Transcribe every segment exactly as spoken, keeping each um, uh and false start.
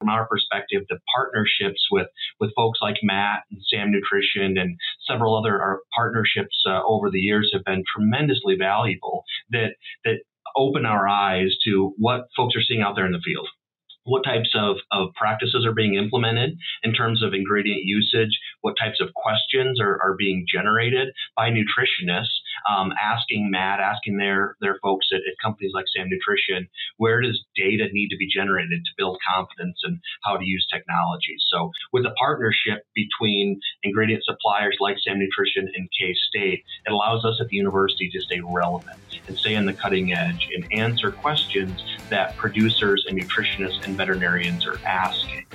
from our perspective, the partnerships with, with folks like Matt and Sam Nutrition and several other our partnerships uh, over the years have been tremendously valuable that, that open our eyes to what folks are seeing out there in the field. What types of, of practices are being implemented in terms of ingredient usage, what types of questions are, are being generated by nutritionists, um, asking Matt, asking their, their folks at, at companies like Sam Nutrition, where does data need to be generated to build confidence in how to use technology? So with a partnership between ingredient suppliers like Sam Nutrition and K-State, it allows us at the university to stay relevant and stay on the cutting edge and answer questions that producers and nutritionists and veterinarians are asking.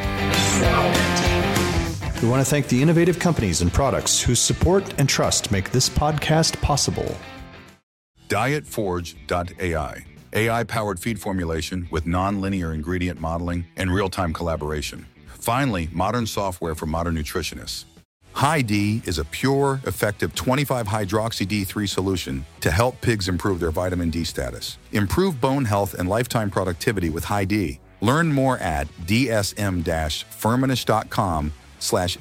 We want to thank the innovative companies and products whose support and trust make this podcast possible. diet forge dot A I, A I-powered feed formulation with non-linear ingredient modeling and real-time collaboration. Finally, modern software for modern nutritionists. High-D is a pure, effective twenty-five hydroxy D three solution to help pigs improve their vitamin D status. Improve bone health and lifetime productivity with High-D. Learn more at dsm-firmenich.com slash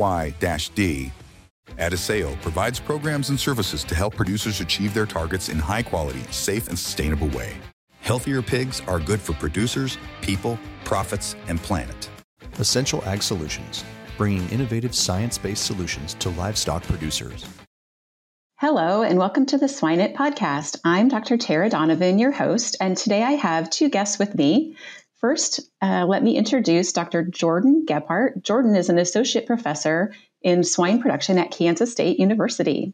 hy-d. Adisseo provides programs and services to help producers achieve their targets in high-quality, safe, and sustainable way. Healthier pigs are good for producers, people, profits, and planet. Essential Ag Solutions, bringing innovative science-based solutions to livestock producers. Hello, and welcome to the Swine It podcast. I'm Doctor Tara Donovan, your host, and today I have two guests with me. First, uh, let me introduce Doctor Jordan Gebhardt. Jordan is an associate professor in swine production at Kansas State University.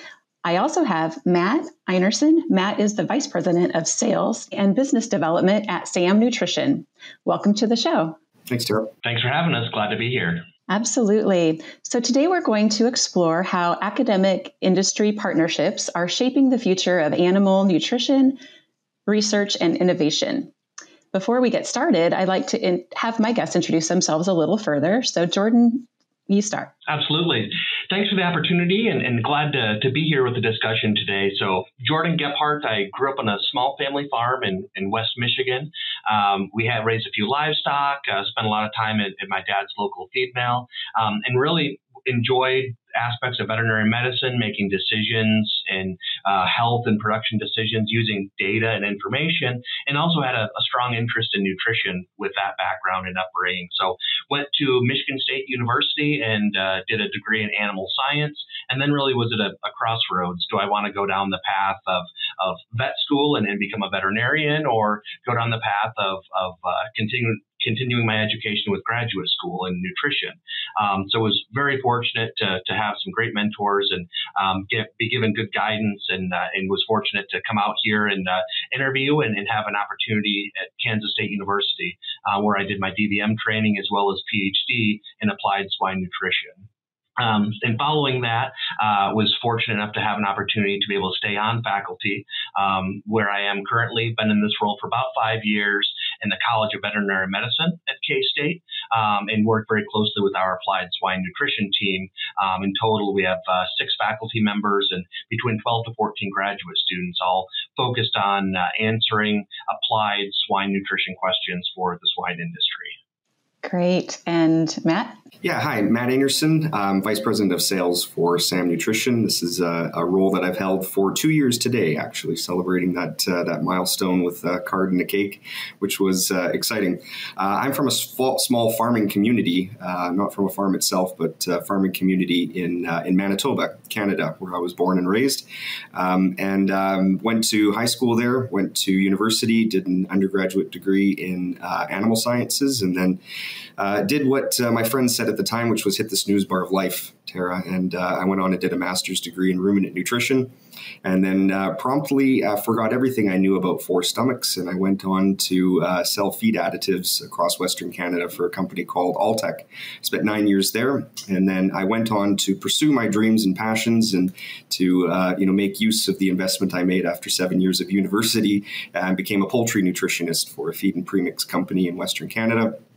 I also have Matt Einerson. Matt is the Vice President of Sales and Business Development at Sam Nutrition. Welcome to the show. Thanks, Tara. Thanks for having us. Glad to be here. Absolutely. So today we're going to explore how academic industry partnerships are shaping the future of animal nutrition, research, and innovation. Before we get started, I'd like to in- have my guests introduce themselves a little further. So Jordan, you start. Absolutely. Thanks for the opportunity and, and glad to, to be here with the discussion today. So Jordan Gebhardt, I grew up on a small family farm in, in West Michigan. Um, we had raised a few livestock, uh, spent a lot of time at, at my dad's local feed mill, um, and really enjoyed aspects of veterinary medicine, making decisions and uh, health and production decisions using data and information, and also had a, a strong interest in nutrition with that background and upbringing. So went to Michigan State University and uh, did a degree in animal science, and then really was at a, a crossroads. Do I want to go down the path of, of vet school and, and become a veterinarian, or go down the path of, of uh, continuing continuing my education with graduate school in nutrition. Um, so I was very fortunate to, to have some great mentors and um, get, be given good guidance, and uh, and was fortunate to come out here and uh, interview and, and have an opportunity at Kansas State University, uh, where I did my D V M training as well as P H D in applied swine nutrition. Um, and following that, uh, was fortunate enough to have an opportunity to be able to stay on faculty, um, where I am currently. Been in this role for about five years in the College of Veterinary Medicine at K-State, um, and worked very closely with our applied swine nutrition team. Um, in total, we have uh, six faculty members and between twelve to fourteen graduate students, all focused on uh, answering applied swine nutrition questions for the swine industry. Great. And Matt? Yeah, hi, Matt Anderson. I'm Vice President of Sales for Sam Nutrition. This is a, a role that I've held for two years today, actually, celebrating that uh, that milestone with a card and a cake, which was uh, exciting. Uh, I'm from a small, small farming community, uh, not from a farm itself, but a farming community in uh, in Manitoba, Canada, where I was born and raised, um, and um, went to high school there, went to university, did an undergraduate degree in uh, animal sciences, and then Uh, did what uh, my friend said at the time, which was hit the snooze bar of life, Tara. And uh, I went on and did a master's degree in ruminant nutrition, and then uh, promptly uh, forgot everything I knew about four stomachs. And I went on to uh, sell feed additives across Western Canada for a company called Alltech. Spent nine years there. And then I went on to pursue my dreams and passions and to uh, you know make use of the investment I made after seven years of university, and became a poultry nutritionist for a feed and premix company in Western Canada.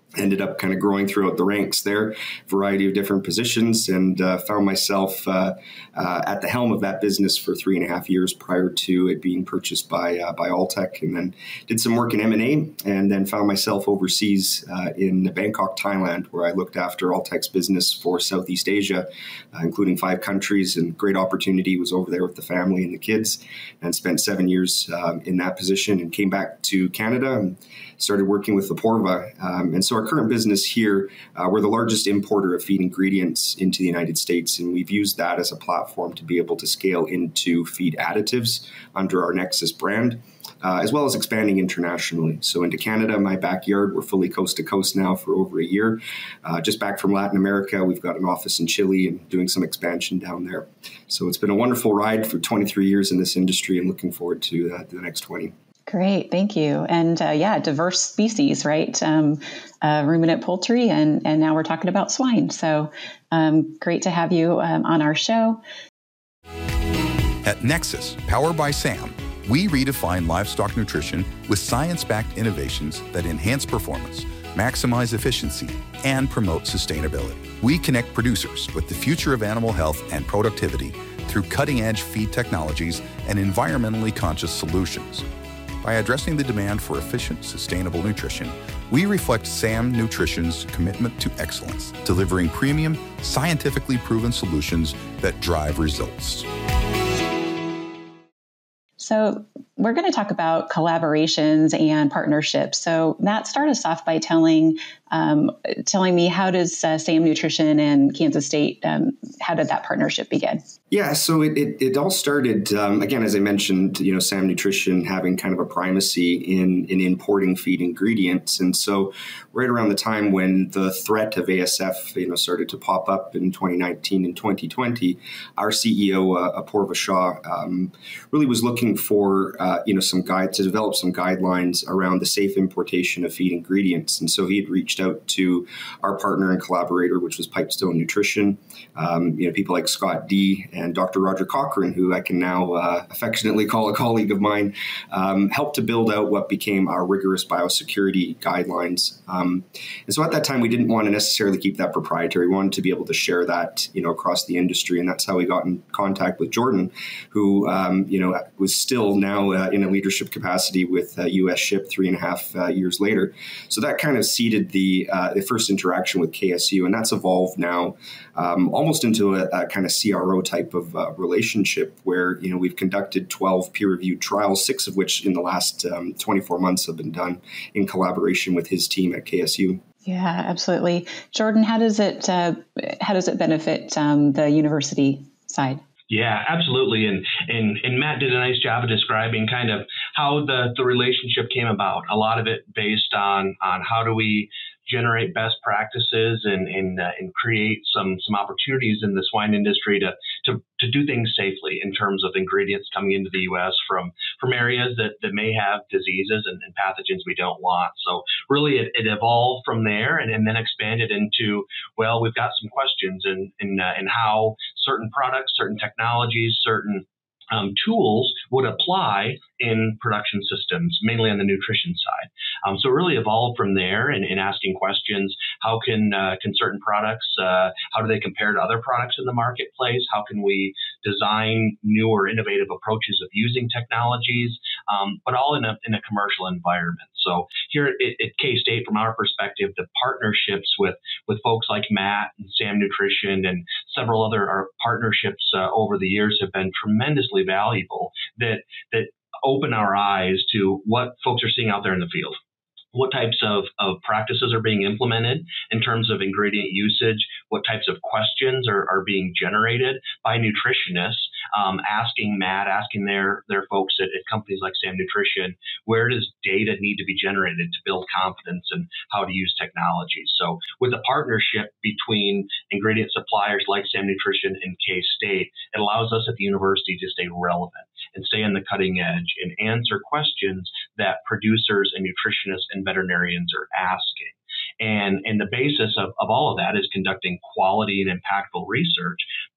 ended up kind of growing throughout the ranks there, variety of different positions, and uh, found myself uh, uh, at the helm of that business for three and a half years prior to it being purchased by uh, by Alltech, and then did some work in M and A, and then found myself overseas uh, in Bangkok, Thailand, where I looked after Alltech's business for Southeast Asia, uh, including five countries, and great opportunity. Was over there with the family and the kids, and spent seven years um, in that position, and came back to Canada and started working with Aporva. Um, and so our current business here, uh, we're the largest importer of feed ingredients into the United States, and we've used that as a platform to be able to scale into feed additives under our Nexus brand, uh, as well as expanding internationally. So into Canada, my backyard, we're fully coast to coast now for over a year. Uh, just back from Latin America, we've got an office in Chile and doing some expansion down there. So it's been a wonderful ride for twenty-three years in this industry, and looking forward to uh, the next twenty. Great, thank you. And uh, yeah, diverse species, right? Um, uh, ruminant poultry, and and now we're talking about swine. So um, great to have you um, on our show. At Nexus, powered by SAM, we redefine livestock nutrition with science-backed innovations that enhance performance, maximize efficiency, and promote sustainability. We connect producers with the future of animal health and productivity through cutting-edge feed technologies and environmentally conscious solutions. By addressing the demand for efficient, sustainable nutrition, we reflect SAM Nutrition's commitment to excellence, delivering premium, scientifically proven solutions that drive results. So we're going to talk about collaborations and partnerships. So Matt, start us off by telling um, telling me, how does uh, SAM Nutrition and Kansas State, um, how did that partnership begin? Yeah, so it, it, it all started, um, again, as I mentioned, you know, SAM Nutrition having kind of a primacy in, in importing feed ingredients. And so right around the time when the threat of A S F, you know, started to pop up in twenty nineteen and twenty twenty, our C E O, uh, Aporva Shah, um, really was looking for, uh, you know, some guide to develop some guidelines around the safe importation of feed ingredients. And so he had reached out to our partner and collaborator, which was Pipestone Nutrition, um, you know, people like Scott D and Doctor Roger Cochran, who I can now uh, affectionately call a colleague of mine, um, helped to build out what became our rigorous biosecurity guidelines. Um, and so at that time, we didn't want to necessarily keep that proprietary. We wanted to be able to share that, you know, across the industry. And that's how we got in contact with Jordan, who, um, you know, was still now uh, in a leadership capacity with uh, U S Ship three and a half uh, years later. So that kind of seeded the, uh, the first interaction with K S U, and that's evolved now um, almost into a, a kind of C R O type of uh, relationship where, you know, we've conducted twelve peer-reviewed trials, six of which in the last um, twenty-four months have been done in collaboration with his team at K S U. Yeah, absolutely. Jordan, how does it uh, how does it benefit um, the university side? Yeah, absolutely. And, and and Matt did a nice job of describing kind of how the, the relationship came about. A lot of it based on on how do we generate best practices and and, uh, and create some some opportunities in the swine industry to, to to do things safely in terms of ingredients coming into the U S from from areas that, that may have diseases and, and pathogens we don't want. So really it, it evolved from there and, and then expanded into, well, we've got some questions in in, uh, in how certain products, certain technologies, certain Um, tools would apply in production systems, mainly on the nutrition side. Um, so it really evolved from there and, and asking questions. How can uh, can certain products, uh, how do they compare to other products in the marketplace? How can we design new or innovative approaches of using technologies, um, but all in a, in a commercial environment. So here at, at K-State, from our perspective, the partnerships with, with folks like Matt and SAM Nutrition and several other our partnerships uh, over the years have been tremendously valuable that that open our eyes to what folks are seeing out there in the field. What types of, of practices are being implemented in terms of ingredient usage? What types of questions are, are being generated by nutritionists? Um, asking Matt, asking their their folks at, at companies like SAM Nutrition, where does data need to be generated to build confidence in how to use technology? So with a partnership between ingredient suppliers like SAM Nutrition and K-State, it allows us at the university to stay relevant and stay on the cutting edge and answer questions that producers and nutritionists and veterinarians are asking. And, and the basis of, of all of that is conducting quality and impactful research,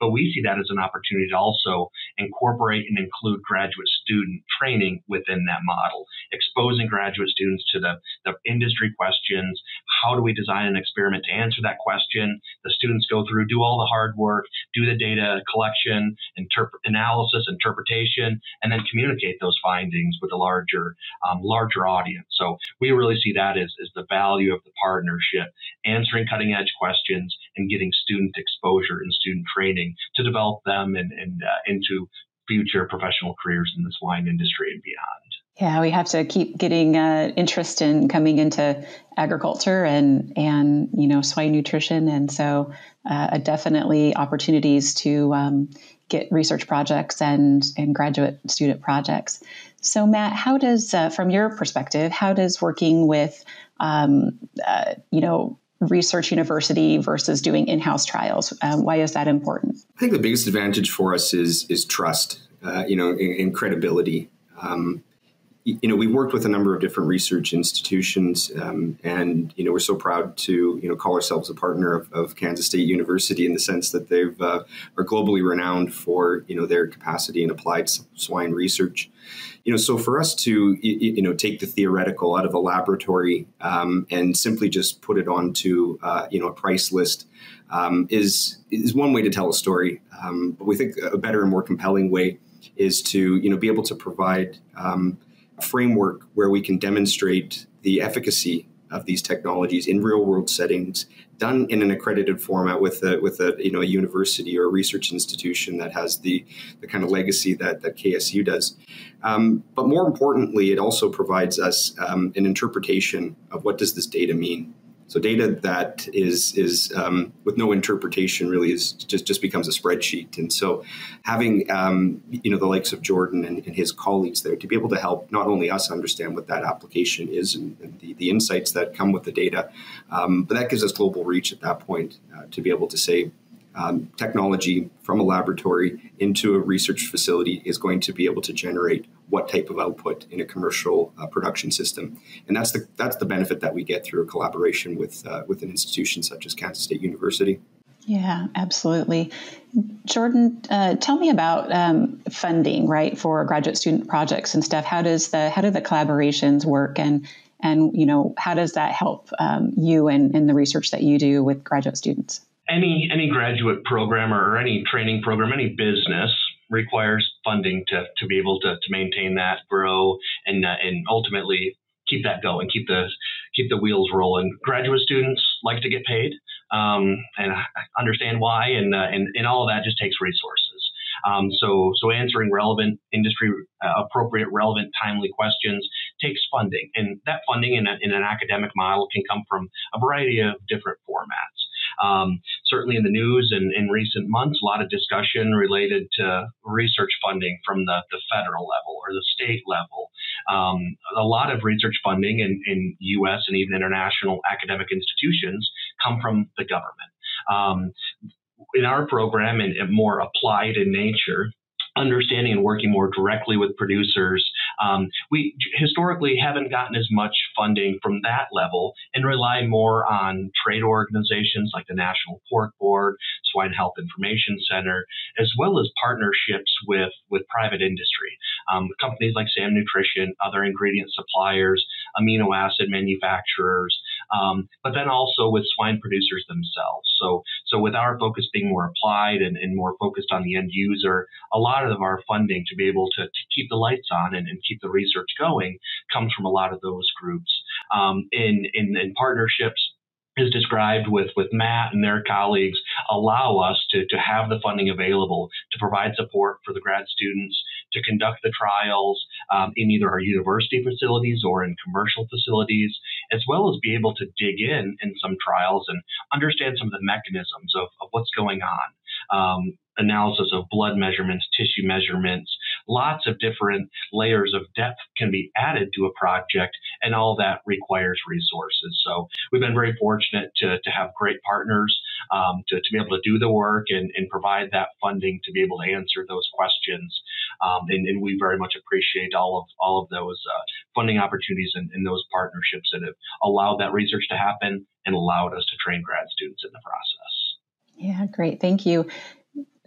but we see that as an opportunity to also incorporate and include graduate student training within that model, exposing graduate students to the, the industry questions. How do we design an experiment to answer that question? The students go through, do all the hard work, do the data collection, interpret, analysis, interpretation, and then communicate those findings with a larger, um, larger audience. So we really see that as, as the value of the partnership, answering cutting edge questions and getting student exposure and student training to develop them and, and uh, into future professional careers in the swine industry and beyond. Yeah, we have to keep getting uh, interest in coming into agriculture and, and you know, swine nutrition. And so uh, definitely opportunities to um, get research projects and, and graduate student projects. So Matt, how does, uh, from your perspective, how does working with, um, uh, you know, research university versus doing in-house trials, um, why is that important? I think the biggest advantage for us is is trust, uh, you know, and, and credibility. Um, You know, we've worked with a number of different research institutions, um, and, you know, we're so proud to, you know, call ourselves a partner of, of Kansas State University in the sense that they've uh, are globally renowned for, you know, their capacity in applied swine research. You know, so for us to, you know, take the theoretical out of a laboratory um, and simply just put it onto, uh, you know, a price list um, is is one way to tell a story. Um, but we think a better and more compelling way is to, you know, be able to provide um, framework where we can demonstrate the efficacy of these technologies in real world settings, done in an accredited format with a with a you know a university or a research institution that has the the kind of legacy that that K S U does. Um, but more importantly, it also provides us um, an interpretation of what does this data mean. So data that is is um, with no interpretation really is just, just becomes a spreadsheet. And so having um, you know the likes of Jordan and, and his colleagues there to be able to help not only us understand what that application is and, and the, the insights that come with the data, um, but that gives us global reach at that point uh, to be able to say um, technology from a laboratory into a research facility is going to be able to generate what type of output in a commercial uh, production system. And that's the that's the benefit that we get through a collaboration with uh, with an institution such as Kansas State University. Yeah, absolutely. Jordan, uh, tell me about um, funding, right, for graduate student projects and stuff. How does the how do the collaborations work, and and you know how does that help um, you and, and the research that you do with graduate students? Any any graduate program or any training program, any business requires funding to, to be able to, to maintain that, grow, and uh, and ultimately keep that going, keep the keep the wheels rolling. Graduate students like to get paid, um, and I understand why, and, uh, and and all of that just takes resources. Um, so so answering relevant industry uh, appropriate, relevant, timely questions takes funding, and that funding in, a, in an academic model can come from a variety of different formats. Um, certainly in the news and in recent months, a lot of discussion related to research funding from the, the federal level or the state level. Um, a lot of research funding in, in U S and even international academic institutions come from the government. Um, in our program, and, and more applied in nature, understanding and working more directly with producers, um, we historically haven't gotten as much funding from that level and rely more on trade organizations like the National Pork Board, Swine Health Information Center, as well as partnerships with, with private industry. Um, companies like SAM Nutrition, other ingredient suppliers, amino acid manufacturers, um, but then also with swine producers themselves. So, so with our focus being more applied and, and more focused on the end user, a lot of our funding to be able to, to keep the lights on and, and keep the research going comes from a lot of those groups. Um, in, in, in partnerships, is described with, with Matt and their colleagues, allow us to, to have the funding available to provide support for the grad students, to conduct the trials um, in either our university facilities or in commercial facilities, as well as be able to dig in in some trials and understand some of the mechanisms of, of what's going on. Um, analysis of blood measurements, tissue measurements, lots of different layers of depth can be added to a project, and all that requires resources. So we've been very fortunate to, to have great partners um, to, to be able to do the work and, and provide that funding to be able to answer those questions. Um, and, and we very much appreciate all of all of those uh, funding opportunities and, and those partnerships that have allowed that research to happen and allowed us to train grad students in the process. Yeah, great. Thank you.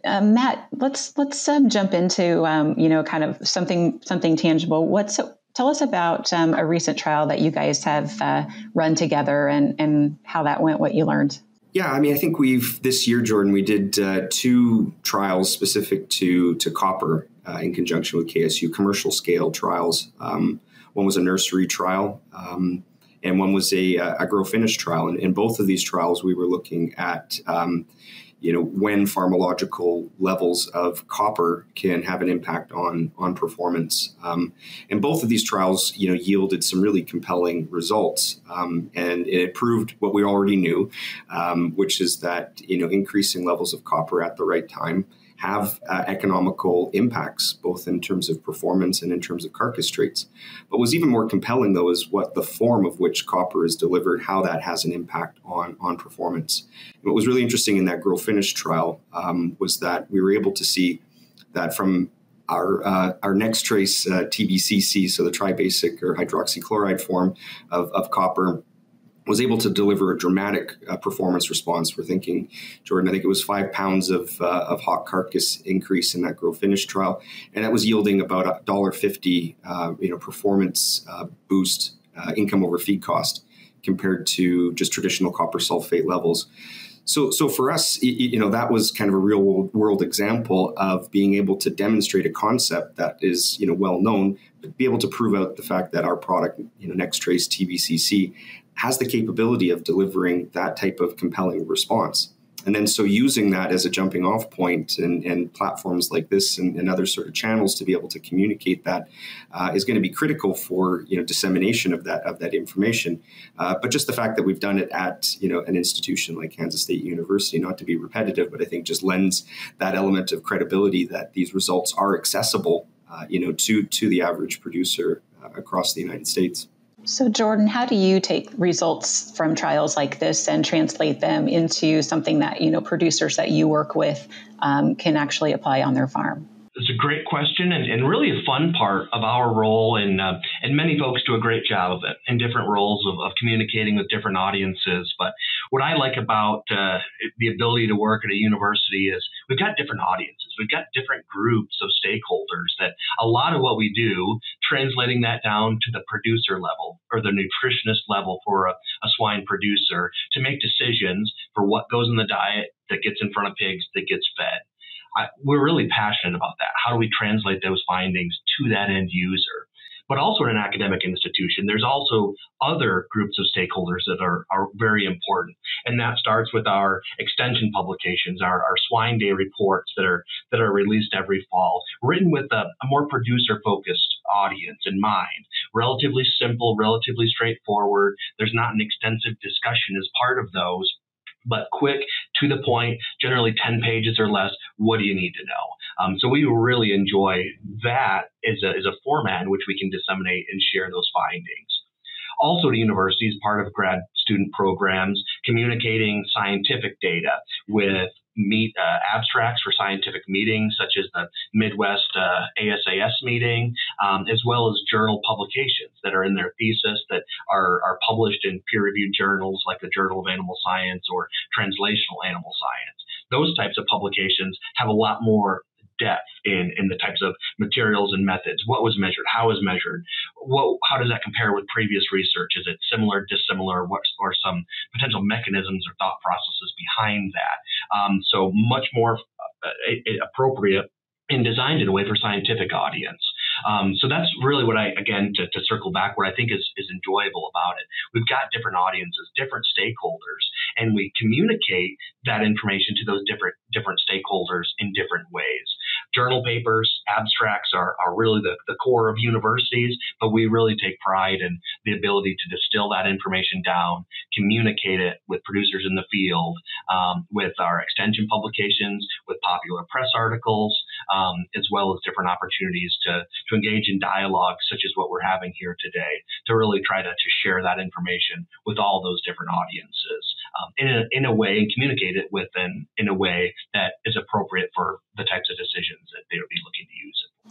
uh, Matt, let's let's um, jump into um, you know kind of something something tangible. What's tell us about um, a recent trial that you guys have uh, run together and and how that went, what you learned. Yeah, I mean, I think we've this year, Jordan, we did uh, two trials specific to to copper uh, in conjunction with K S U, commercial scale trials. Um, one was a nursery trial, um, and one was a, a grow finish trial. And in both of these trials, we were looking at um, you know, when pharmacological levels of copper can have an impact on on performance. Um, and both of these trials, you know, yielded some really compelling results. Um, and it proved what we already knew, um, which is that, you know, increasing levels of copper at the right time have uh, economical impacts, both in terms of performance and in terms of carcass traits. But what's even more compelling, though, is what the form of which copper is delivered, how that has an impact on, on performance. And what was really interesting in that grow finish trial um, was that we were able to see that from our uh, our next trace uh, T B C C, so the tribasic or hydroxychloride form of, of copper, was able to deliver a dramatic uh, performance response. We're thinking, Jordan, I think it was five pounds of uh, of hot carcass increase in that grow finish trial, and that was yielding about a one dollar fifty, uh, you know, performance uh, boost, uh, income over feed cost, compared to just traditional copper sulfate levels. So, so for us, you know, that was kind of a real world example of being able to demonstrate a concept that is, you know, well known, but be able to prove out the fact that our product, you know, NextTrace T B C C, has the capability of delivering that type of compelling response. And then so using that as a jumping off point and, and platforms like this and, and other sort of channels to be able to communicate that uh, is going to be critical for, you know, dissemination of that of that information. Uh, but just the fact that we've done it at, you know, an institution like Kansas State University, not to be repetitive, but I think just lends that element of credibility that these results are accessible, uh, you know, to to the average producer uh, across the United States. So, Jordan, how do you take results from trials like this and translate them into something that, you know, producers that you work with um, can actually apply on their farm? It's a great question and, and really a fun part of our role. And, uh, and many folks do a great job of it in different roles of, of communicating with different audiences. But what I like about uh, the ability to work at a university is we've got different audiences. We've got different groups of stakeholders that a lot of what we do, translating that down to the producer level or the nutritionist level for a, a swine producer to make decisions for what goes in the diet that gets in front of pigs that gets fed. I, we're really passionate about that. How do we translate those findings to that end user? But also in an academic institution, there's also other groups of stakeholders that are, are very important. And that starts with our extension publications, our, our Swine Day reports that are that are released every fall, written with a, a more producer-focused audience in mind. Relatively simple, relatively straightforward. There's not an extensive discussion as part of those, but quick, to the point, generally ten pages or less. What do you need to know? Um, so we really enjoy that as a, as a format in which we can disseminate and share those findings. Also to universities, part of grad student programs, communicating scientific data with meet uh, abstracts for scientific meetings, such as the Midwest uh, A S A S meeting, um, as well as journal publications that are in their thesis that are, are published in peer-reviewed journals like the Journal of Animal Science or Translational Animal Science. Those types of publications have a lot more depth in, in the types of materials and methods. What was measured? How was measured? What, how does that compare with previous research? Is it similar, dissimilar? What are some potential mechanisms or thought processes behind that? Um, so much more uh, appropriate and designed in a way for scientific audience. Um, so that's really what I, again, to, to circle back, what I think is, is enjoyable about it. We've got different audiences, different stakeholders, and we communicate that information to those different different stakeholders in different ways. Journal papers, abstracts are, are really the, the core of universities, but we really take pride in the ability to distill that information down, communicate it with producers in the field, um, with our extension publications, with popular press articles, um, as well as different opportunities to, to engage in dialogue, such as what we're having here today, to really try to, to share that information with all those different audiences um, in, a, in a way and communicate it with them in a way that is appropriate for the types of decisions that they would be looking to use it.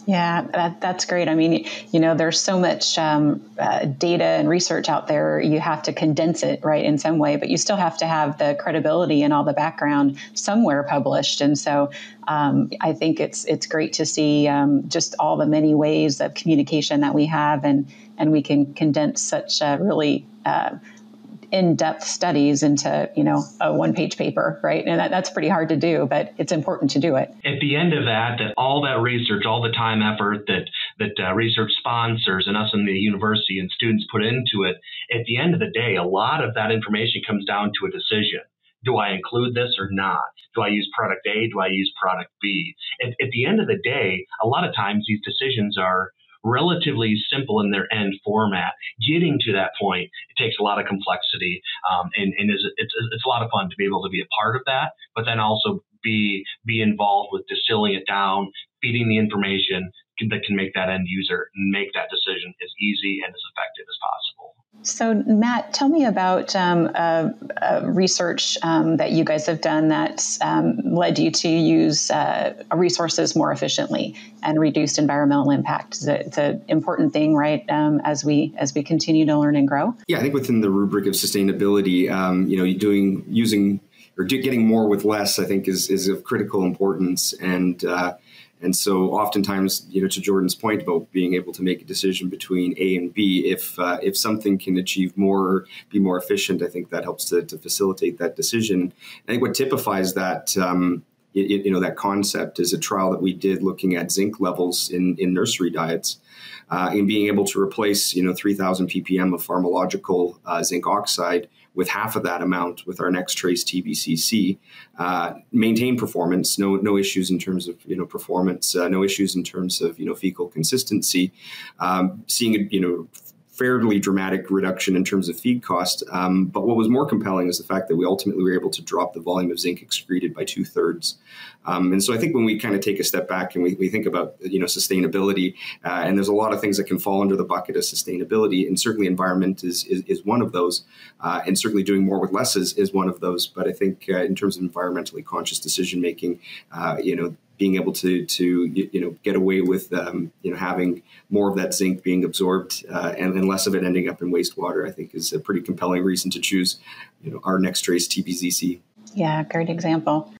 Yeah, that, that's great. I mean, you know, there's so much um, uh, data and research out there. You have to condense it, right, in some way, but you still have to have the credibility and all the background somewhere published. And so um, I think it's it's great to see um, just all the many ways of communication that we have, and and we can condense such a really uh, in-depth studies into, you know, a one-page paper, right? And that, that's pretty hard to do, but it's important to do it. At the end of that, that all that research, all the time, effort that that uh, research sponsors and us in the university and students put into it, at the end of the day, a lot of that information comes down to a decision. Do I include this or not? Do I use product A? Do I use product B? At, at the end of the day, a lot of times these decisions are relatively simple in their end format. Getting to that point, it takes a lot of complexity, um, and, and is, it's, it's a lot of fun to be able to be a part of that, but then also be be involved with distilling it down, feeding the information that can make that end user make that decision as easy and as effective as possible. So, Matt, tell me about um, uh, uh, research um, that you guys have done that's um, led you to use uh, resources more efficiently and reduced environmental impact. It's, a, it's an important thing, right? Um, as we as we continue to learn and grow. Yeah, I think within the rubric of sustainability, um, you know, doing using or do, getting more with less, I think, is is of critical importance. And uh, And so oftentimes, you know, to Jordan's point about being able to make a decision between A and B, if uh, if something can achieve more or be more efficient, I think that helps to, to facilitate that decision. I think what typifies that, um, it, you know, that concept is a trial that we did looking at zinc levels in, in nursery diets, uh, and being able to replace, you know, three thousand ppm of pharmacological uh, zinc oxide with half of that amount with our NexTrace T B C C, uh, maintain performance, no no issues in terms of, you know, performance, uh, no issues in terms of, you know, fecal consistency, um, seeing, a, you know, fairly dramatic reduction in terms of feed cost. Um, but what was more compelling is the fact that we ultimately were able to drop the volume of zinc excreted by two thirds. Um, and so I think when we kind of take a step back and we, we think about, you know, sustainability, uh, and there's a lot of things that can fall under the bucket of sustainability, and certainly environment is is, is one of those, uh, and certainly doing more with less is, is one of those. But I think uh, in terms of environmentally conscious decision making, uh, you know, being able to to you know get away with um, you know having more of that zinc being absorbed uh, and, and less of it ending up in wastewater, I think is a pretty compelling reason to choose, you know, our NexTrace T B C C. Yeah, great example.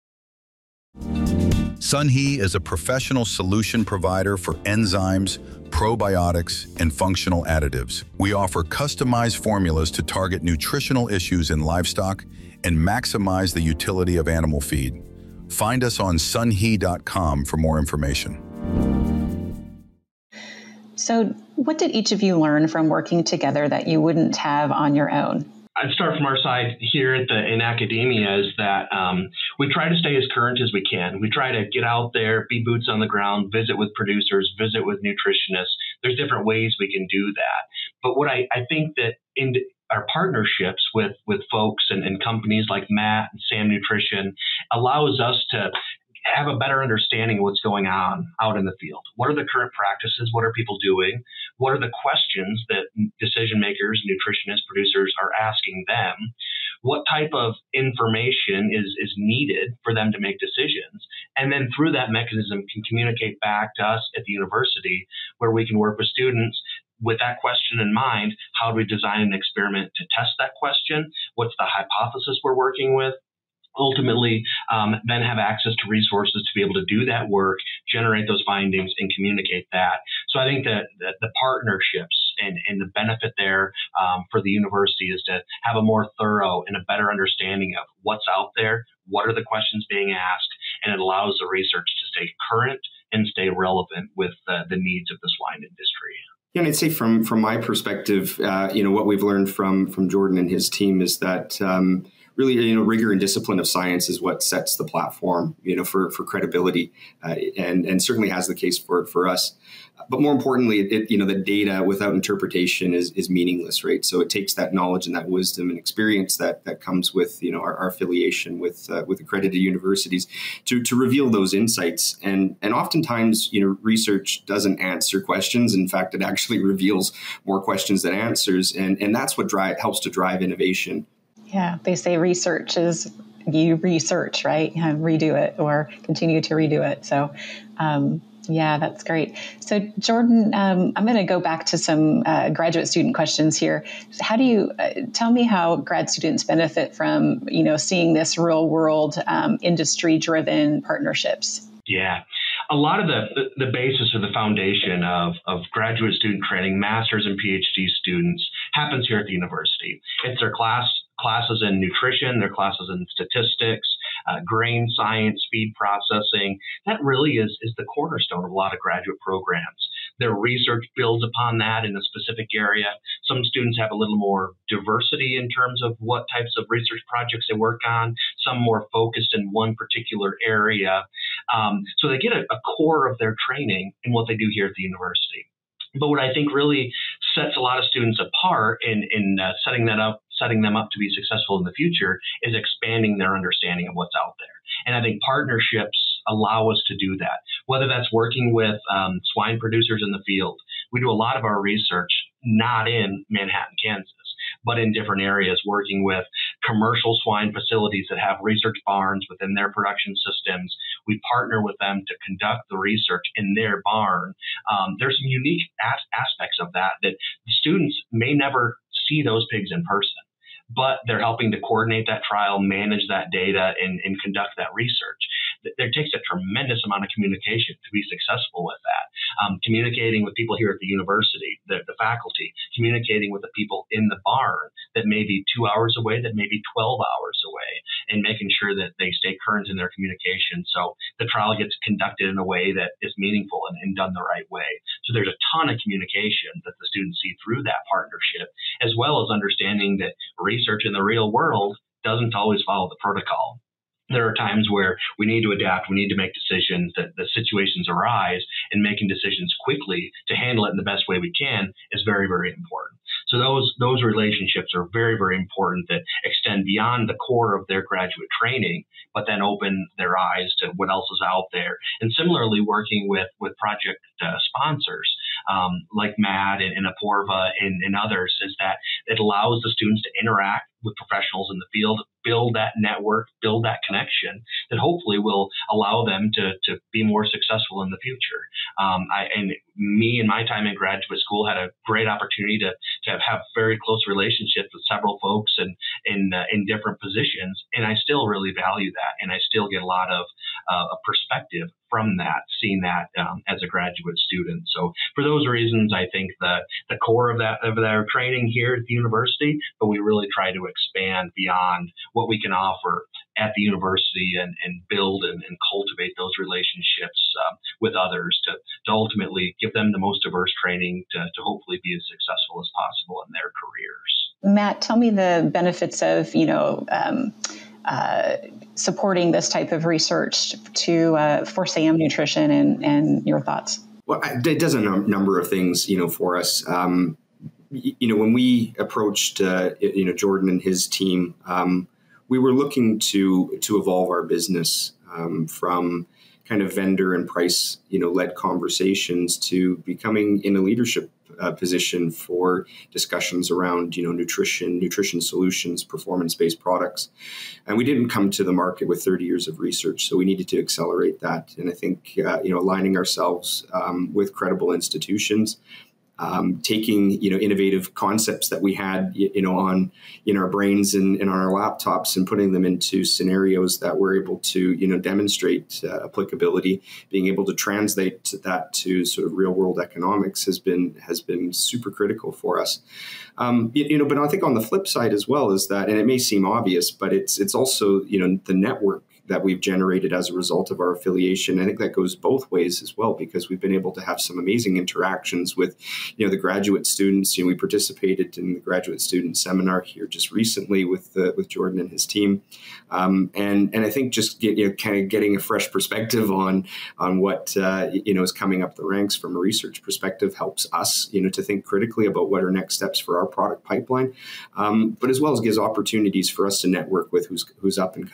Sunhe is a professional solution provider for enzymes, probiotics, and functional additives. We offer customized formulas to target nutritional issues in livestock and maximize the utility of animal feed. Find us on sunhe dot com for more information. So, what did each of you learn from working together that you wouldn't have on your own? I'd start from our side here at the in academia is that um, we try to stay as current as we can. We try to get out there, be boots on the ground, visit with producers, visit with nutritionists. There's different ways we can do that. But what I, I think that in our partnerships with, with folks and, and companies like Matt and Sam Nutrition allows us to have a better understanding of what's going on out in the field. What are the current practices? What are people doing? What are the questions that decision makers, nutritionists, producers are asking them? What type of information is, is needed for them to make decisions? And then through that mechanism can communicate back to us at the university, where we can work with students with that question in mind. How do we design an experiment to test that question? What's the hypothesis we're working with? Ultimately, um, then have access to resources to be able to do that work, generate those findings, and communicate that. So I think that, that the partnerships and, and the benefit there um, for the university is to have a more thorough and a better understanding of what's out there, what are the questions being asked, and it allows the research to stay current and stay relevant with uh, the needs of the swine industry. Yeah, and I'd say from from my perspective, uh, you know, what we've learned from from Jordan and his team is that um, really, you know, rigor and discipline of science is what sets the platform, you know, for for credibility, uh, and and certainly has the case for for us. But more importantly, it, you know, the data without interpretation is is meaningless, right? So it takes that knowledge and that wisdom and experience that that comes with, you know, our, our affiliation with uh, with accredited universities to to reveal those insights. And and oftentimes, you know, research doesn't answer questions. In fact, it actually reveals more questions than answers, and and that's what drive helps to drive innovation. Yeah, they say research is you research, right? You know, redo it or continue to redo it. So. Um, Yeah, that's great. So, Jordan, um, I'm going to go back to some uh, graduate student questions here. How do you uh, tell me how grad students benefit from, you know, seeing this real world um, industry driven partnerships? Yeah, a lot of the, the basis or the foundation of, of graduate student training, master's and PhD students happens here at the university. It's their class classes in nutrition, their classes in statistics, uh, grain science, feed processing. That really is, is the cornerstone of a lot of graduate programs. Their research builds upon that in a specific area. Some students have a little more diversity in terms of what types of research projects they work on, some more focused in one particular area. Um, so they get a, a core of their training in what they do here at the university. But what I think really sets a lot of students apart in, in uh, setting that up, setting them up to be successful in the future is expanding their understanding of what's out there. And I think partnerships allow us to do that, whether that's working with um, swine producers in the field. We do a lot of our research not in Manhattan, Kansas, but in different areas, working with commercial swine facilities that have research barns within their production systems. We partner with them to conduct the research in their barn. Um, there's some unique as- aspects of that that the students may never see those pigs in person, but they're helping to coordinate that trial, manage that data, and, and conduct that research. There takes a tremendous amount of communication to be successful with that. Um, communicating with people here at the university, the, the faculty, communicating with the people in the barn that may be two hours away, that may be twelve hours away, and making sure that they stay current in their communication so the trial gets conducted in a way that is meaningful and, and done the right way. So there's a ton of communication that the students see through that partnership, as well as understanding that research in the real world doesn't always follow the protocol. There are times where we need to adapt, we need to make decisions, that the situations arise, and making decisions quickly to handle it in the best way we can is very, very important. So those those relationships are very, very important that extend beyond the core of their graduate training, but then open their eyes to what else is out there. And similarly, working with, with project uh, sponsors um, like Matt and, and Apoorva and, and others is that it allows the students to interact with professionals in the field, build that network, build that connection that hopefully will allow them to, to be more successful in the future. Um, I, and me and my time in graduate school had a great opportunity to, to have, have very close relationships with several folks and in, uh, in different positions. And I still really value that. And I still get a lot of uh, perspective from that, seeing that um, as a graduate student. So for those reasons, I think the, the core of that of their training here at the university, but we really try to expand beyond what we can offer at the university and, and build and, and cultivate those relationships um, with others to, to ultimately give them the most diverse training to, to hopefully be as successful as possible in their careers. Matt, tell me the benefits of, you know, um, uh, supporting this type of research to uh, for SAM Nutrition and, and your thoughts. Well, it does a num- number of things, you know, for us. Um, you know, when we approached, uh, you know, Jordan and his team, um, we were looking to to evolve our business um, from kind of vendor and price, you know, led conversations to becoming in a leadership uh, position for discussions around, you know, nutrition, nutrition solutions, performance-based products. And we didn't come to the market with thirty years of research, so we needed to accelerate that. And I think, uh, you know, aligning ourselves um, with credible institutions, Um, taking, you know, innovative concepts that we had, you know, on in our brains and, and on our laptops and putting them into scenarios that we're able to, you know, demonstrate uh, applicability, being able to translate that to sort of real world economics has been has been super critical for us. Um, you, you know, but I think on the flip side as well is that, and it may seem obvious, but it's it's also, you know, the network that we've generated as a result of our affiliation. I think that goes both ways as well, because we've been able to have some amazing interactions with, you know, the graduate students. You know, we participated in the graduate student seminar here just recently with uh, with Jordan and his team, um, and and I think just get, you know, kind of getting a fresh perspective on on what uh, you know is coming up the ranks from a research perspective helps us, you know, to think critically about what are next steps for our product pipeline, um, but as well as gives opportunities for us to network with who's who's up and coming.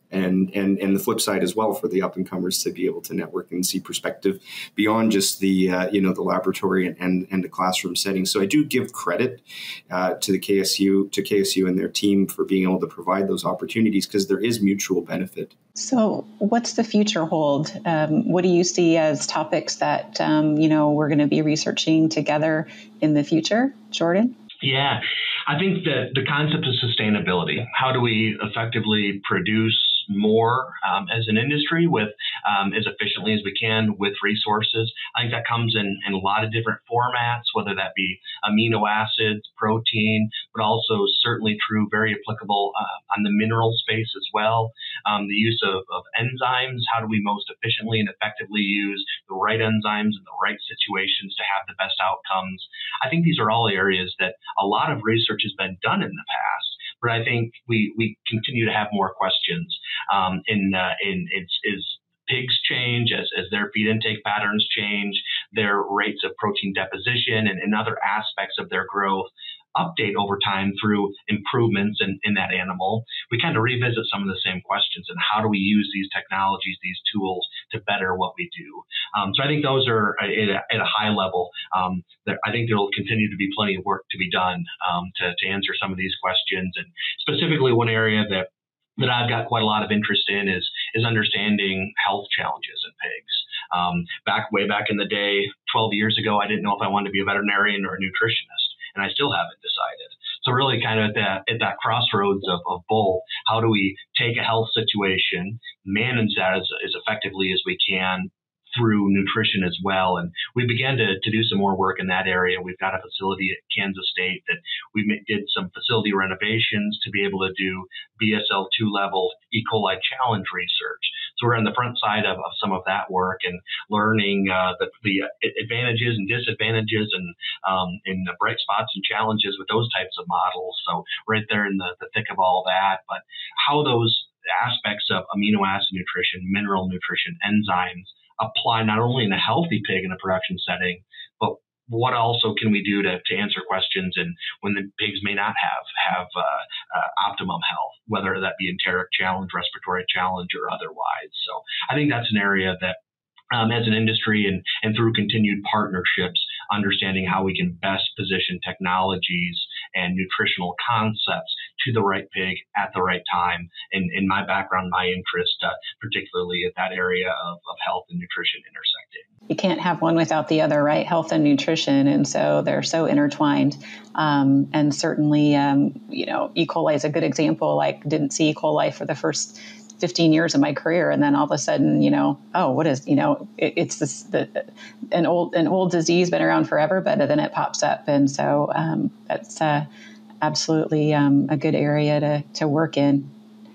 and and and the flip side as well for the up and comers to be able to network and see perspective beyond just the uh, you know the laboratory and, and and the classroom setting. So I do give credit uh, to the K S U to K S U and their team for being able to provide those opportunities, because there is mutual benefit. So what's the future hold? Um, what do you see as topics that um, you know we're going to be researching together in the future, Jordan? Yeah, I think that the concept of sustainability, how do we effectively produce more um, as an industry with um, as efficiently as we can with resources. I think that comes in, in a lot of different formats, whether that be amino acids, protein, but also certainly true, very applicable uh, on the mineral space as well. Um, the use of, of enzymes, how do we most efficiently and effectively use the right enzymes in the right situations to have the best outcomes? I think these are all areas that a lot of research has been done in the past, but I think we, we continue to have more questions. Um, in, uh, in, it's, is pigs change as, as their feed intake patterns change, their rates of protein deposition and, and other aspects of their growth update over time through improvements in, in that animal. We kind of revisit some of the same questions, and how do we use these technologies, these tools to better what we do? Um, so I think those are at a, at a high level. Um, there, I think there will continue to be plenty of work to be done um, to, to answer some of these questions. And specifically one area that that I've got quite a lot of interest in is is understanding health challenges in pigs. Um, back way back in the day, twelve years ago, I didn't know if I wanted to be a veterinarian or a nutritionist, and I still haven't decided. So really kind of at that, at that crossroads of, of both, how do we take a health situation, manage that as, as effectively as we can through nutrition as well. And we began to, to do some more work in that area. We've got a facility at Kansas State that we did some facility renovations to be able to do B S L two level E. coli challenge research. So we're on the front side of, of some of that work and learning uh, the, the advantages and disadvantages and, um, and the bright spots and challenges with those types of models. So right there in the, the thick of all that, but how those aspects of amino acid nutrition, mineral nutrition, enzymes apply not only in a healthy pig in a production setting, but what also can we do to, to answer questions and when the pigs may not have have uh, uh, optimum health, whether that be enteric challenge, respiratory challenge, or otherwise. So I think that's an area that um, as an industry and, and through continued partnerships, understanding how we can best position technologies and nutritional concepts to the right pig at the right time. And in my background, my interest, uh, particularly at that area of, of health and nutrition intersecting. You can't have one without the other, right? Health and nutrition. And so they're so intertwined. Um, and certainly, um, you know, E. coli is a good example. Like, didn't see E. coli for the first fifteen years of my career. And then all of a sudden, you know, oh, what is, you know, it, it's this, the, an old, an old disease been around forever, but then it pops up. And so um, that's uh, absolutely um, a good area to, to work in.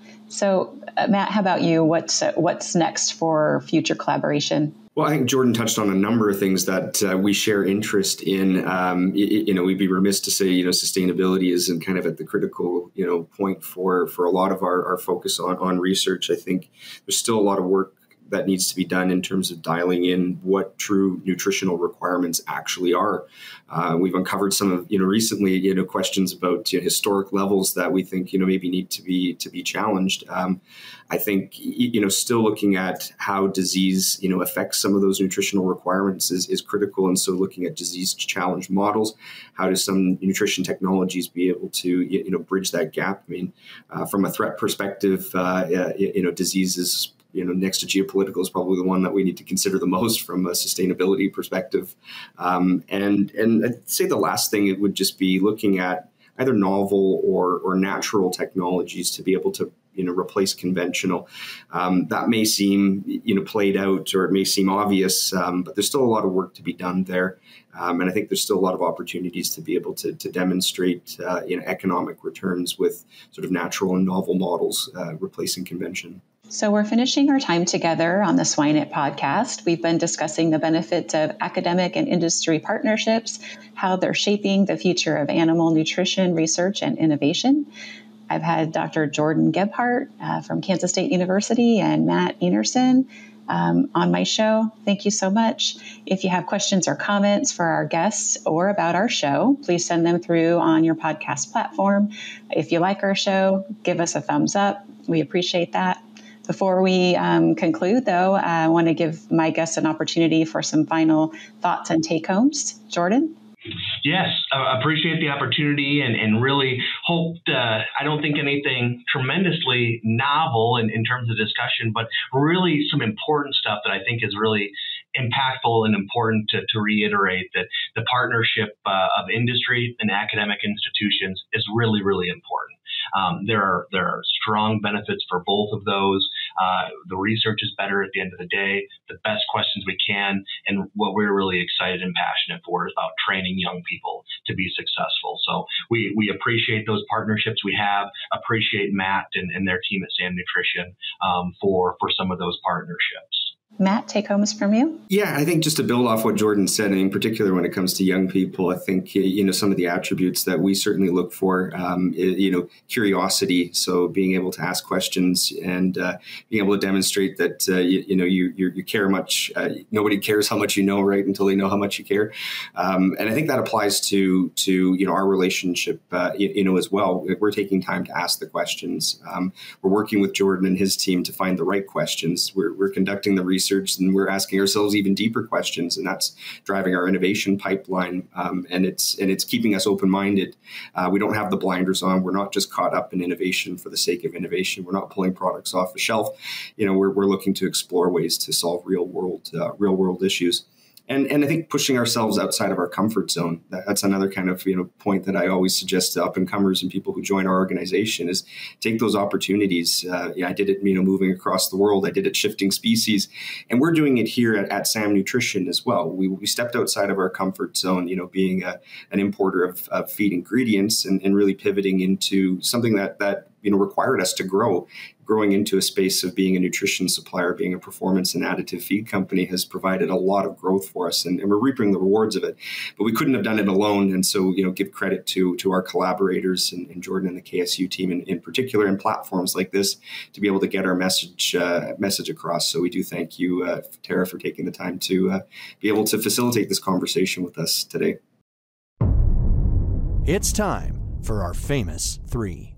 So uh, Matt, how about you? What's, uh, what's next for future collaboration? Well, I think Jordan touched on a number of things that uh, we share interest in. Um, you, you know, we'd be remiss to say, you know, sustainability is in kind of at the critical, you know, point for for a lot of our, our focus on, on research. I think there's still a lot of work that needs to be done in terms of dialing in what true nutritional requirements actually are. Uh, we've uncovered some of, you know, recently, you know, questions about you know, historic levels that we think, you know, maybe need to be to be challenged. Um, I think, you know, still looking at how disease, you know, affects some of those nutritional requirements is, is critical. And so looking at disease challenge models, how do some nutrition technologies be able to, you know, bridge that gap? I mean, uh, from a threat perspective, uh, you know, disease is, you know, next to geopolitical is probably the one that we need to consider the most from a sustainability perspective. Um, and and I'd say the last thing it would just be looking at either novel or or natural technologies to be able to, you know, replace conventional. Um, that may seem, you know, played out or it may seem obvious, um, but there's still a lot of work to be done there. Um, and I think there's still a lot of opportunities to be able to, to demonstrate, uh, you know, economic returns with sort of natural and novel models uh, replacing convention. So we're finishing our time together on the SwineIt podcast. We've been discussing the benefits of academic and industry partnerships, how they're shaping the future of animal nutrition research and innovation. I've had Doctor Jordan Gebhardt uh, from Kansas State University and Matt Enerson um, on my show. Thank you so much. If you have questions or comments for our guests or about our show, please send them through on your podcast platform. If you like our show, give us a thumbs up. We appreciate that. Before we um, conclude, though, I want to give my guests an opportunity for some final thoughts and take-homes. Jordan? Yes, I appreciate the opportunity and, and really hoped, uh, I don't think anything tremendously novel in, in terms of discussion, but really some important stuff that I think is really impactful and important to, to reiterate that the partnership uh, of industry and academic institutions is really, really important. Um, there are there are strong benefits for both of those. Uh, the research is better at the end of the day, the best questions we can, and what we're really excited and passionate for is about training young people to be successful. So we, we appreciate those partnerships we have, appreciate Matt and, and their team at SAM Nutrition um, for, for some of those partnerships. Matt, take homes from you? Yeah, I think just to build off what Jordan said, and in particular when it comes to young people, I think, you know, some of the attributes that we certainly look for, um, you know, curiosity. So being able to ask questions and uh, being able to demonstrate that, uh, you, you know, you, you, you care much. Uh, nobody cares how much you know, right, until they know how much you care. Um, and I think that applies to, to you know, our relationship, uh, you, you know, as well. We're taking time to ask the questions. Um, we're working with Jordan and his team to find the right questions. We're, we're conducting the research. Research, and we're asking ourselves even deeper questions, and that's driving our innovation pipeline. Um, and it's and it's keeping us open-minded. Uh, we don't have the blinders on. We're not just caught up in innovation for the sake of innovation. We're not pulling products off the shelf. You know, we're we're looking to explore ways to solve real world uh, real world issues. And and I think pushing ourselves outside of our comfort zone, that's another kind of, you know, point that I always suggest to up-and-comers and people who join our organization is take those opportunities. Uh, yeah, I did it, you know, moving across the world. I did it shifting species. And we're doing it here at, at SAM Nutrition as well. We, we stepped outside of our comfort zone, you know, being a, an importer of, of feed ingredients and, and really pivoting into something that, that, you know, required us to grow. Growing into a space of being a nutrition supplier, being a performance and additive feed company has provided a lot of growth for us, and, and we're reaping the rewards of it. But we couldn't have done it alone, and so, you know, give credit to to our collaborators and, and Jordan and the K S U team in, in particular, and platforms like this to be able to get our message uh, message across. So we do thank you, uh, Tara, for taking the time to uh, be able to facilitate this conversation with us today. It's time for our famous three.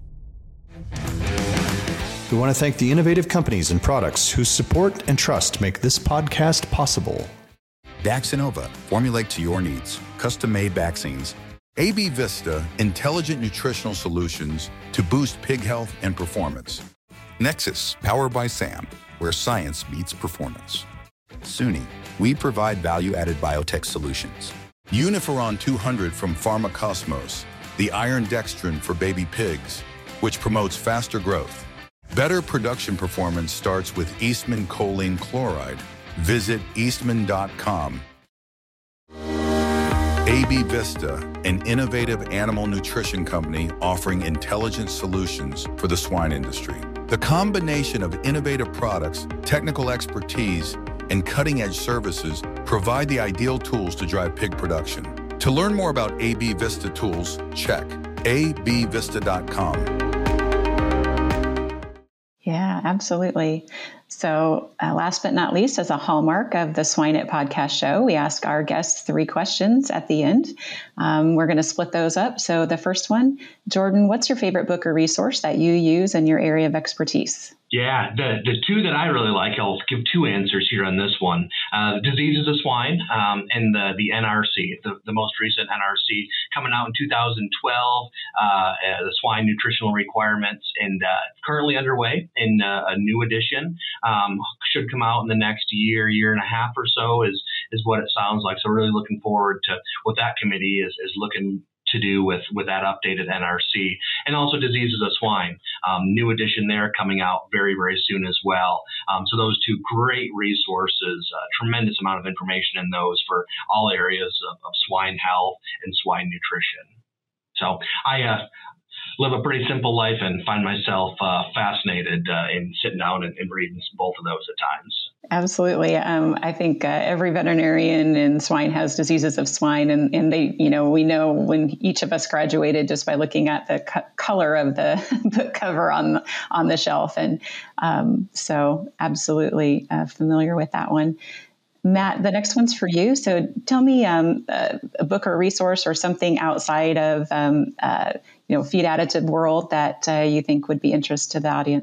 We want to thank the innovative companies and products whose support and trust make this podcast possible. Daxinova, formulate to your needs. Custom-made vaccines. A B Vista, intelligent nutritional solutions to boost pig health and performance. Nexus, powered by SAM, where science meets performance. SUNY, we provide value-added biotech solutions. Uniferon two hundred from Pharmacosmos, the iron dextrin for baby pigs, which promotes faster growth. Better production performance starts with Eastman choline chloride. Visit eastman dot com. A B Vista, an innovative animal nutrition company offering intelligent solutions for the swine industry. The combination of innovative products, technical expertise, and cutting-edge services provide the ideal tools to drive pig production. To learn more about A B Vista tools, check a b vista dot com. Yeah, absolutely. So uh, last but not least, as a hallmark of the Swine It podcast show, we ask our guests three questions at the end. Um, we're going to split those up. So the first one, Jordan, what's your favorite book or resource that you use in your area of expertise? Yeah, the the two that I really like, I'll give two answers here on this one. Uh, Diseases of Swine um, and the, the N R C, the, the most recent N R C coming out in two thousand twelve, uh, uh, the Swine Nutritional Requirements, and uh, currently underway in uh, a new edition. Um, should come out in the next year, year and a half or so is is what it sounds like. So really looking forward to what that committee is, is looking to do with, with that updated N R C, and also Diseases of Swine. Um, new edition there coming out very, very soon as well. Um, so those two great resources, uh, tremendous amount of information in those for all areas of, of swine health and swine nutrition. So I uh, live a pretty simple life and find myself uh, fascinated uh, in sitting down and, and reading both of those at times. Absolutely. Um, I think uh, every veterinarian in swine has Diseases of Swine, and, and they, you know, we know when each of us graduated just by looking at the co- color of the book cover on on the shelf, and um, so absolutely uh, familiar with that one. Matt, the next one's for you. So tell me um, a, a book or a resource or something outside of um, uh, you know feed additive world that uh, you think would be interest to the audience.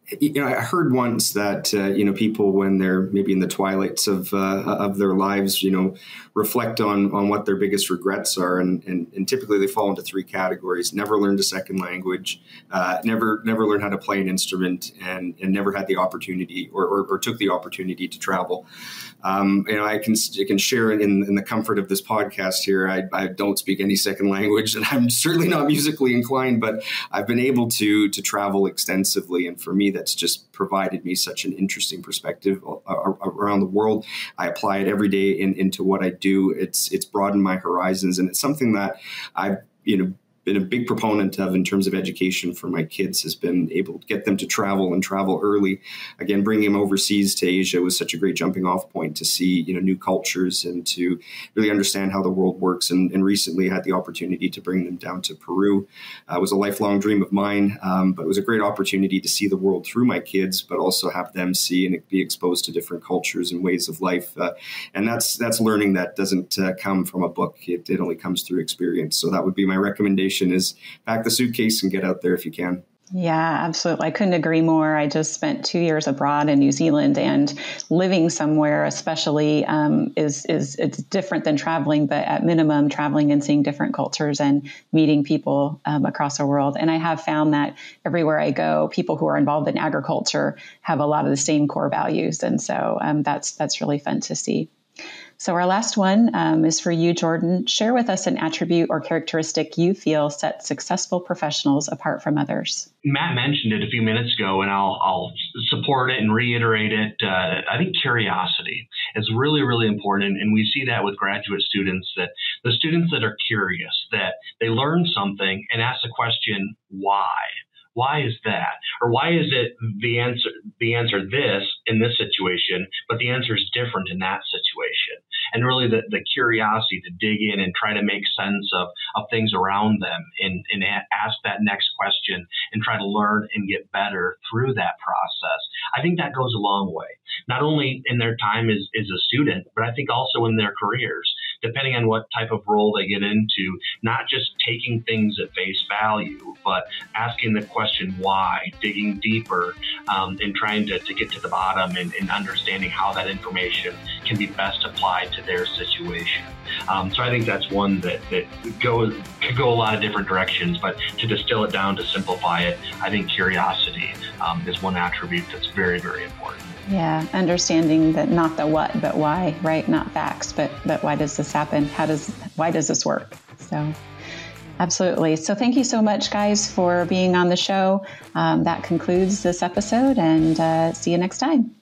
you know, I heard once that, uh, you know, people when they're maybe in the twilights of uh, of their lives, you know, reflect on on what their biggest regrets are. And, and, and typically they fall into three categories: never learned a second language, uh, never never learned how to play an instrument, and, and never had the opportunity or, or, or took the opportunity to travel. Um, you know, I can I can share in, in the comfort of this podcast here. I, I don't speak any second language, and I'm certainly not musically inclined, but I've been able to to travel extensively. And for me, that's just provided me such an interesting perspective around the world. I apply it every day in, into what I do. It's it's broadened my horizons, and it's something that I've you know been a big proponent of in terms of education for my kids, has been able to get them to travel and travel early. Again, bringing them overseas to Asia was such a great jumping off point to see, you know, new cultures and to really understand how the world works. And, and recently had the opportunity to bring them down to Peru. Uh, it was a lifelong dream of mine, um, but it was a great opportunity to see the world through my kids, but also have them see and be exposed to different cultures and ways of life. Uh, and that's that's learning that doesn't uh, come from a book. It, it only comes through experience. So that would be my recommendation: is pack the suitcase and get out there if you can. Yeah, absolutely. I couldn't agree more. I just spent two years abroad in New Zealand, and living somewhere especially um, is, is it's different than traveling, but at minimum traveling and seeing different cultures and meeting people um, across the world. And I have found that everywhere I go, people who are involved in agriculture have a lot of the same core values. And so um, that's that's really fun to see. So our last one um, is for you, Jordan. Share with us an attribute or characteristic you feel sets successful professionals apart from others. Matt mentioned it a few minutes ago, and I'll, I'll support it and reiterate it. Uh, I think curiosity is really, really important. And we see that with graduate students, that the students that are curious, that they learn something and ask the question, why? Why is that? Or why is it the answer the answer this in this situation, but the answer is different in that situation? And really the, the curiosity to dig in and try to make sense of, of things around them and, and ask that next question and try to learn and get better through that process. I think that goes a long way, not only in their time as, as a student, but I think also in their careers, depending on what type of role they get into, not just taking things at face value, but asking the question why, digging deeper, um, and trying to, to get to the bottom and, and understanding how that information can be best applied to their situation. Um, so I think that's one that, that goes, could go a lot of different directions, but to distill it down, to simplify it, I think curiosity um, is one attribute that's very, very important. Yeah, understanding that not the what, but why, right? Not facts, but but why does this happen? How does why does this work? So, absolutely. So, thank you so much, guys, for being on the show. Um, that concludes this episode, and uh, see you next time.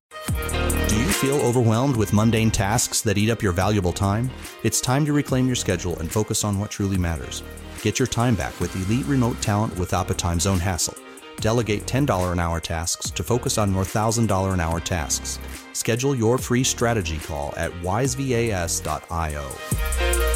Do you feel overwhelmed with mundane tasks that eat up your valuable time? It's time to reclaim your schedule and focus on what truly matters. Get your time back with elite remote talent without the time zone hassle. Delegate ten dollars an hour tasks to focus on more one thousand dollars an hour tasks. Schedule your free strategy call at wise vas dot io.